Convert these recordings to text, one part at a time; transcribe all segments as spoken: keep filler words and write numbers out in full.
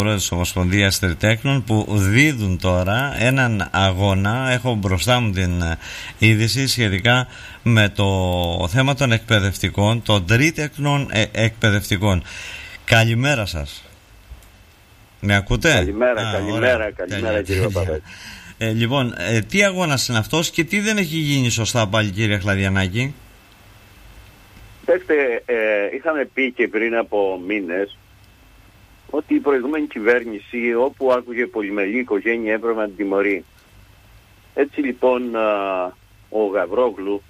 της Ομοσπονδίας Τριτέχνων που δίδουν τώρα έναν αγώνα. Έχω μπροστά μου την είδηση σχετικά με το θέμα των εκπαιδευτικών, των τρίτεχνων ε, εκπαιδευτικών. Καλημέρα σας. Με ακούτε? Καλημέρα, Α, καλημέρα, ωραία. καλημέρα κύριε Παπαδάκη. Ε, λοιπόν, ε, τι αγώνας είναι αυτός και τι δεν έχει γίνει σωστά πάλι, κύριε Χλαδιανάκη? Κοιτάξτε, ε, είχαμε πει και πριν από μήνες ότι η προηγούμενη κυβέρνηση, όπου άκουγε πολυμελή οικογένεια, έπρεπε να την τιμωρεί. Έτσι λοιπόν α, ο Γαβρόγλου,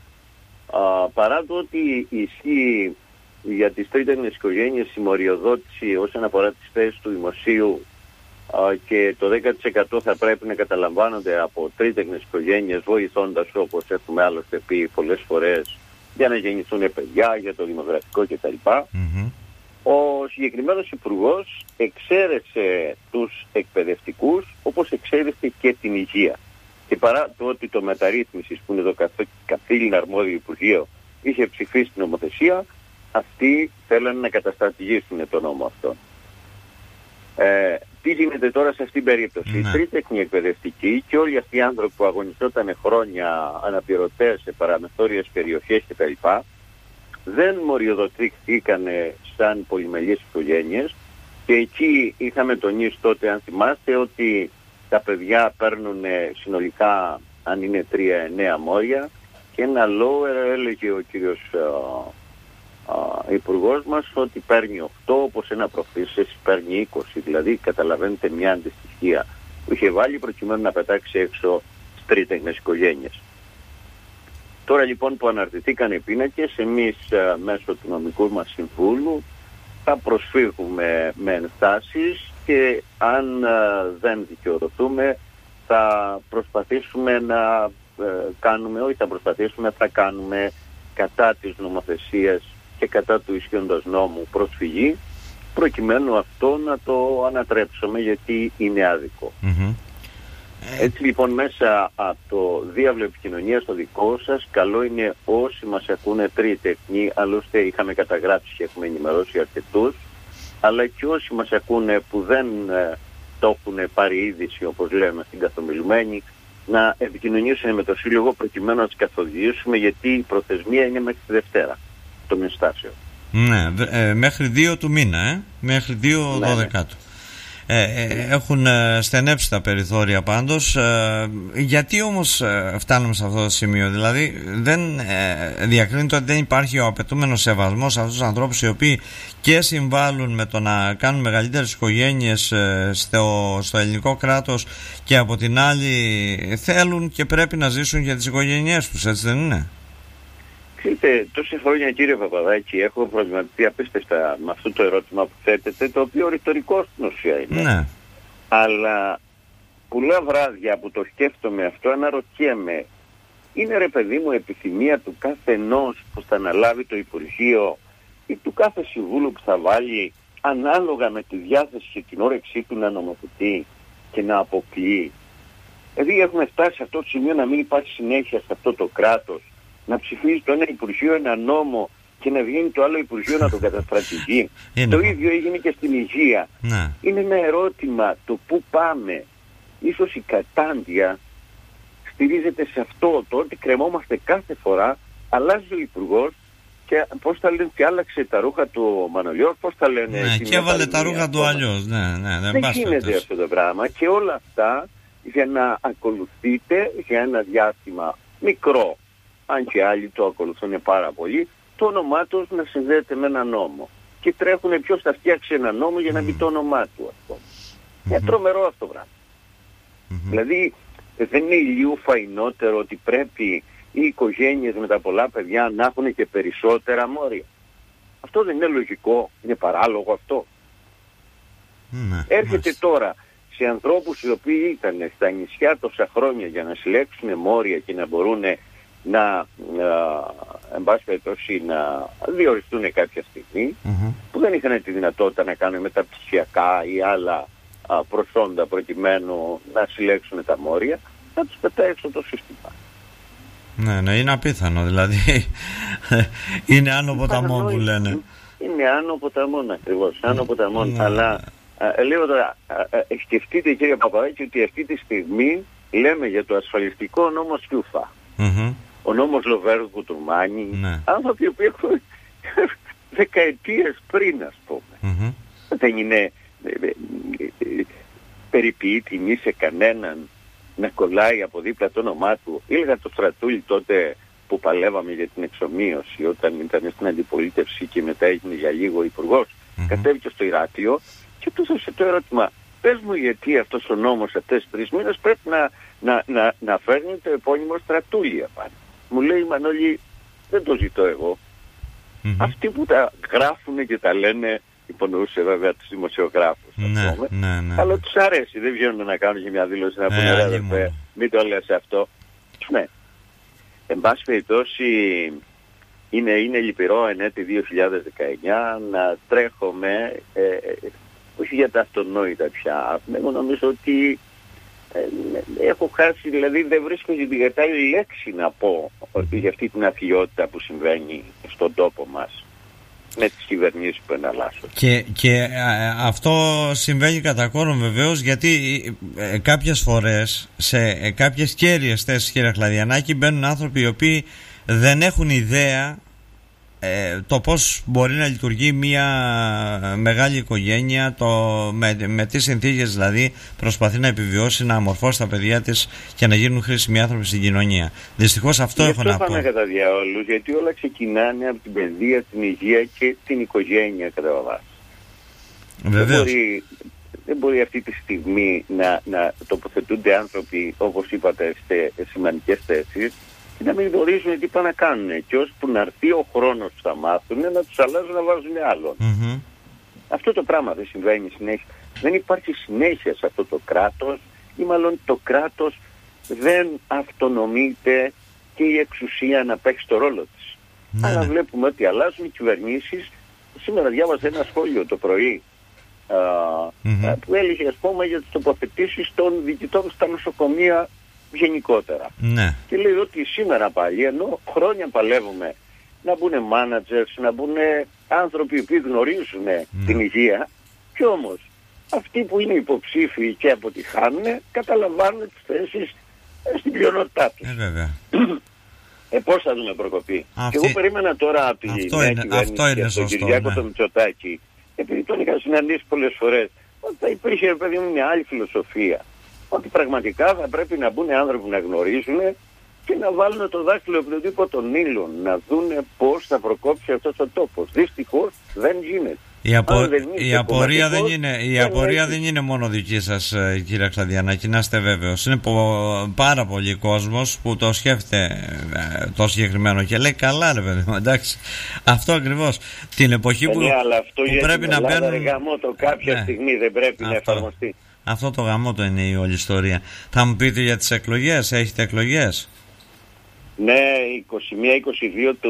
α, παρά το ότι ισχύει για τις τρίτεχνες οικογένειες συμμοριοδότηση όσον αφορά τις θέσεις του δημοσίου α, και το δέκα τοις εκατό θα πρέπει να καταλαμβάνονται από τρίτεχνες οικογένειες, βοηθώντας, όπως έχουμε άλλωστε πει πολλές φορές, για να γεννηθούν παιδιά, για το δημογραφικό κτλ. Mm-hmm. Ο συγκεκριμένος υπουργός εξαίρεσε τους εκπαιδευτικούς, όπως εξαίρεσε και την υγεία. Και παρά το ότι το μεταρρύθμισης, που είναι το καθήλυνα αρμόδιο Υπουργείο, είχε ψηφίσει την νομοθεσία, αυτοί θέλουν να καταστρατηγήσουν τον νόμο αυτό. Ε, τι γίνεται τώρα σε αυτήν την περίπτωση? Ναι. Οι τρίτεχνοι εκπαιδευτικοί και όλοι αυτοί οι άνθρωποι που αγωνιζόταν χρόνια αναπληρωτές σε παραμεθόριες περιοχές κτλ. δεν μοριοδοτήθηκαν σαν πολυμελείς οικογένειες, και εκεί είχαμε τονίσει τότε, αν θυμάστε, ότι τα παιδιά παίρνουν συνολικά, αν είναι τρία, εννέα μόρια, και ένα lower, έλεγε ο κύριος Uh, υπουργός μας, ότι παίρνει οκτώ, όπως ένα προφήσεις παίρνει είκοσι. Δηλαδή καταλαβαίνετε μια αντιστοιχεία που είχε βάλει προκειμένου να πετάξει έξω τις τρίτεχνες οικογένειες. Τώρα λοιπόν που αναρτηθήκαν οι πίνακες, εμείς uh, μέσω του νομικού μας συμβούλου θα προσφύγουμε με ενστάσεις, και αν uh, δεν δικαιωθούμε θα προσπαθήσουμε να uh, κάνουμε, όχι θα προσπαθήσουμε, θα κάνουμε κατά της νομοθεσίας και κατά του ισχύοντος νόμου προσφυγή, προκειμένου αυτό να το ανατρέψουμε, γιατί είναι άδικο. Mm-hmm. Έτσι λοιπόν, μέσα από το διάβλο επικοινωνίας το δικό σας, καλό είναι όσοι μας ακούνε τρίτεχνοι, άλλωστε είχαμε καταγράψει και έχουμε ενημερώσει αρκετούς, αλλά και όσοι μας ακούνε που δεν ε, το έχουν πάρει είδηση, όπως λέμε στην καθομιλουμένη, να επικοινωνήσουν με το Σύλλογο προκειμένου να τις καθοδηγήσουμε, γιατί η προθεσμία είναι μέχρι τη Δευτέρα το μηνστάσιο. Ναι, ε, μέχρι δύο του μήνα, ε? μέχρι δύο ναι, δώδεκατου. Ε, ε, έχουν ε, στενέψει τα περιθώρια πάντως. Ε, γιατί όμως ε, φτάνουμε σε αυτό το σημείο? Δηλαδή δεν ε, διακρίνεται ότι δεν υπάρχει ο απαιτούμενος σεβασμός σε αυτούς τους ανθρώπους, οι οποίοι και συμβάλλουν με το να κάνουν μεγαλύτερες οικογένειες ε, στο, στο ελληνικό κράτος, και από την άλλη θέλουν και πρέπει να ζήσουν για τις οικογένειές τους, έτσι δεν είναι? Ξέρετε, τόσα χρόνια κύριε Παπαδάκη έχω προβληματιστεί απίστευτα με αυτό το ερώτημα που θέτετε, το οποίο ρητορικό στην ουσία είναι. Ναι. Αλλά πολλά βράδια που το σκέφτομαι αυτό, αναρωτιέμαι, είναι ρε παιδί μου επιθυμία του κάθε ενός που θα αναλάβει το Υπουργείο ή του κάθε συμβούλου που θα βάλει, ανάλογα με τη διάθεση και την όρεξή του, να νομοθετεί και να αποκλείει? Δηλαδή έχουμε φτάσει σε αυτό το σημείο να μην υπάρχει συνέχεια σε αυτό το κράτος, να ψηφίζει το ένα Υπουργείο ένα νόμο και να βγαίνει το άλλο Υπουργείο να τον καταστρατηγεί. Το ίδιο έγινε και στην υγεία. Ναι. Είναι ένα ερώτημα το πού πάμε. Ίσως η κατάντια στηρίζεται σε αυτό, το ότι κρεμόμαστε κάθε φορά, αλλάζει ο Υπουργός και πώς θα λένε, και άλλαξε τα ρούχα του Μανολιός, πώς θα λένε. Ναι, και έβαλε τα ρούχα του αλλιώς. Ναι, ναι, δεν δεν γίνεται αυτό το πράγμα, και όλα αυτά για να ακολουθείτε για ένα διάστημα μικρό, αν και άλλοι το ακολουθούν πάρα πολύ, το όνομά τους να συνδέεται με ένα νόμο. Και τρέχουν ποιος θα φτιάξει ένα νόμο για να μπει το όνομά του αυτό. Mm-hmm. Είναι τρομερό αυτό πράγμα. Mm-hmm. Δηλαδή δεν είναι ηλίου φαϊνότερο ότι πρέπει οι οικογένειες με τα πολλά παιδιά να έχουν και περισσότερα μόρια? Αυτό δεν είναι λογικό? Είναι παράλογο αυτό? Mm-hmm. Έρχεται mm-hmm. τώρα σε ανθρώπους οι οποίοι ήταν στα νησιά τόσα χρόνια για να συλλέξουν μόρια και να μπορούν να, εν πάση περιπτώσει, να διοριστούν κάποια στιγμή, mm-hmm. που δεν είχαν τη δυνατότητα να κάνουν μεταπτυχιακά ή άλλα α, προσόντα προκειμένου να συλλέξουν τα μόρια, να τους πετάει έξω το σύστημα. Ναι, ναι, είναι απίθανο, δηλαδή είναι άνω ποταμών που λένε. Είναι άνω ποταμών ακριβώς, άνω ποταμών, mm. αλλά Α, λέω τώρα, α, α, σκεφτείτε κύριε Παπαδάκη ότι αυτή τη στιγμή λέμε για το ασφαλιστικό νόμο Σιούφα, mm-hmm. ο νόμος Λοβέρδου Κουτουρμάνη, ναι. άνθρωποι που έχουν δεκαετίες πριν, ας πούμε. Mm-hmm. Δεν είναι ε, ε, ε, περιποιεί τιμή σε κανέναν να κολλάει από δίπλα το όνομά του. Έλεγα το Στρατούλη τότε που παλεύαμε για την εξομοίωση, όταν ήταν στην αντιπολίτευση και μετά έγινε για λίγο υπουργός, mm-hmm. κατέβηκε στο Ηράκλειο και του έδωσε το ερώτημα, πες μου γιατί αυτός ο νόμος αυτές τις τρεις μήνες πρέπει να, να, να, να φέρνει το επώνυμο Στρατούλη απάνω. Μου λέει, Μανώλη, δεν το ζητώ εγώ. Mm-hmm. Αυτοί που τα γράφουν και τα λένε, υπονοούσε βέβαια τους δημοσιογράφους, ναι, ναι, ναι. αλλά τους αρέσει, δεν βγαίνουν να κάνουν και μια δήλωση να πούνε, ε, ρε, μην το λες αυτό. Ναι. Εν πάση περιπτώσει, είναι, είναι λυπηρό εν έτη δύο χιλιάδες δεκαεννιά να τρέχομαι, ε, όχι για τα αυτονόητα πια. Εγώ νομίζω ότι ε, έχω χάσει, δηλαδή δεν βρίσκω την κατάλληλη λέξη να πω ότι για αυτή την αθλιότητα που συμβαίνει στον τόπο μας με τις κυβερνήσεις που εναλλάσσονται. Και, και α, αυτό συμβαίνει κατά κόρον βεβαίως, γιατί ε, κάποιες φορές σε ε, κάποιες κέρυες θέσεις, κύριε Χλαδιανάκη, μπαίνουν άνθρωποι οι οποίοι δεν έχουν ιδέα ε, το πώς μπορεί να λειτουργεί μια μεγάλη οικογένεια, το, με, με τι συνθήκες δηλαδή προσπαθεί να επιβιώσει, να αμορφώσει τα παιδιά της και να γίνουν χρήσιμοι άνθρωποι στην κοινωνία. Δυστυχώς αυτό έχω να πω. Αυτό πάμε κατά διαόλου, γιατί όλα ξεκινάνε από την παιδεία, την υγεία και την οικογένεια κατά βάση. Βεβαίως. Δεν μπορεί, δεν μπορεί αυτή τη στιγμή να, να τοποθετούνται άνθρωποι, όπως είπατε, σε σημαντικές θέσεις και να μην γνωρίζουν τι πάνε να κάνουν. Και ώσπου να έρθει ο χρόνος που θα μάθουν, να τους αλλάζουν, να βάζουν άλλον. Mm-hmm. Αυτό το πράγμα δεν συμβαίνει συνέχεια. Δεν υπάρχει συνέχεια σε αυτό το κράτος, ή μάλλον το κράτος δεν αυτονομείται και η εξουσία να παίξει το ρόλο της. Ναι. Αλλά βλέπουμε ότι αλλάζουν οι κυβερνήσεις. Σήμερα διάβαζα ένα σχόλιο το πρωί α, mm-hmm. που έλεγε, ας πούμε, για τις τοποθετήσεις των διοικητών στα νοσοκομεία γενικότερα. Ναι. Και λέει ότι σήμερα πάλι, ενώ χρόνια παλεύουμε να μπουν managers, να μπουν άνθρωποι που γνωρίζουν ναι. την υγεία, και όμως αυτοί που είναι υποψήφοι και αποτυχάνουν καταλαμβάνουν τις θέσεις στην πλειονότητά τους. Ε, βέβαια. Ε, πώς θα δούμε προκοπή. Αυτή... Και εγώ περίμενα τώρα από τη νέα κυβέρνηση και από τον Κυριάκο ναι. τον Μητσοτάκη, επειδή τον είχα συναντήσει πολλές φορές, ότι θα υπήρχε, παιδί μου, μια άλλη φιλοσοφία. Ότι πραγματικά θα πρέπει να μπουν άνθρωποι που να γνωρίζουν και να βάλουν το δάχτυλο οποιοδήποτε των ήλων, να δούνε πώς θα προκόψει αυτός ο τόπος. Δυστυχώς δεν γίνεται. Η, απο... η απορία, δεν είναι, η απορία δεν είναι μόνο δική σας, κύριε Χλαδιανάκη, να είστε βέβαιος. Είναι πο... πάρα πολλοί κόσμος που το σκέφτεται το συγκεκριμένο και λέει καλά ρε παιδί μου, εντάξει. Αυτό ακριβώς. Την εποχή που, ναι, αλλά αυτό που πρέπει να μπαίνουν... γαμώτο κάποια ναι. στιγμή δεν πρέπει αυτό. να εφαρμοστεί. Αυτό το γαμώτο είναι η όλη ιστορία. Θα μου πείτε για τις εκλογές, έχετε εκλογές? Ναι, είκοσι ένα είκοσι δύο του,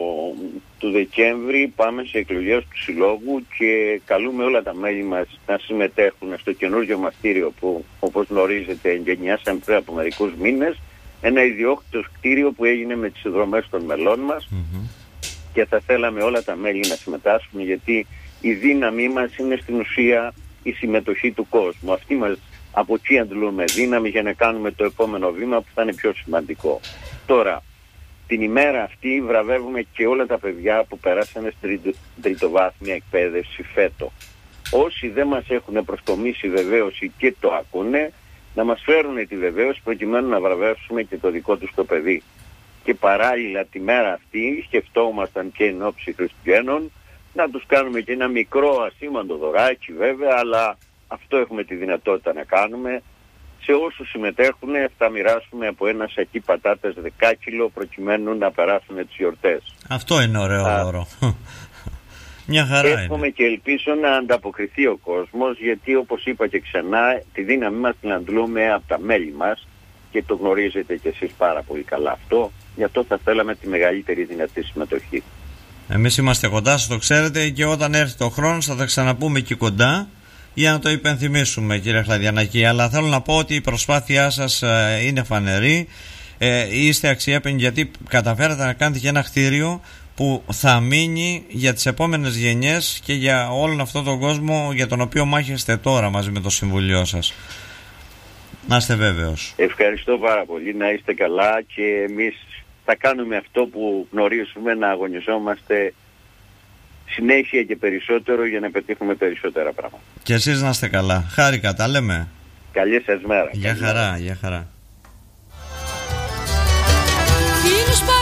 του Δεκέμβρη πάμε σε εκλογές του Συλλόγου και καλούμε όλα τα μέλη μας να συμμετέχουν στο καινούργιο μαστήριο που, όπως γνωρίζετε, εγκαινιάσαμε πριν από μερικούς μήνες, ένα ιδιόκτητο κτίριο που έγινε με τις συνδρομές των μελών μας mm-hmm. και θα θέλαμε όλα τα μέλη να συμμετάσχουν, γιατί η δύναμή μας είναι στην ουσία η συμμετοχή του κόσμου. Αυτή μας από εκεί αντλούμε δύναμη για να κάνουμε το επόμενο βήμα που θα είναι πιο σημαντικό. Τώρα, την ημέρα αυτή βραβεύουμε και όλα τα παιδιά που περάσανε στην τριτοβάθμια εκπαίδευση φέτο. Όσοι δεν μας έχουν προσκομίσει βεβαίωση και το ακούνε, να μας φέρουν τη βεβαίωση προκειμένου να βραβεύσουμε και το δικό τους το παιδί. Και παράλληλα τη μέρα αυτή σκεφτόμασταν και εν ώψη Χριστουγέννων να τους κάνουμε και ένα μικρό ασήμαντο δωράκι βέβαια, αλλά αυτό έχουμε τη δυνατότητα να κάνουμε. Σε όσους συμμετέχουν θα μοιράσουμε από ένα σακί πατάτες δεκάκιλο προκειμένου να περάσουν τις γιορτές. Αυτό είναι ωραίο όρο. Μια χαρά είναι. Εύχομαι και ελπίζω να ανταποκριθεί ο κόσμος, γιατί όπως είπα και ξανά, τη δύναμη μας την αντλούμε από τα μέλη μας και το γνωρίζετε κι εσείς πάρα πολύ καλά αυτό. Γι' αυτό θα θέλαμε τη μεγαλύτερη δυνατή συμμετοχή. Εμείς είμαστε κοντά, σας το ξέρετε, και όταν έρθει το χρόνος θα τα ξαναπούμε εκεί κοντά για να το υπενθυμίσουμε, κύριε Χλαδιανάκη. Αλλά θέλω να πω ότι η προσπάθειά σας είναι φανερή, ε, είστε αξιέπαινοι, γιατί καταφέρατε να κάνετε και ένα κτίριο που θα μείνει για τις επόμενες γενιές και για όλον αυτόν τον κόσμο για τον οποίο μάχεστε τώρα μαζί με το Συμβουλίο σας. Να είστε βέβαιος. Ευχαριστώ πάρα πολύ, να είστε καλά, και εμείς θα κάνουμε αυτό που γνωρίζουμε, να αγωνιζόμαστε συνέχεια και περισσότερο για να πετύχουμε περισσότερα πράγματα. Και εσείς να είστε καλά. Χάρηκα, τα λέμε. Καλή σας μέρα. Γεια χαρά, γεια χαρά.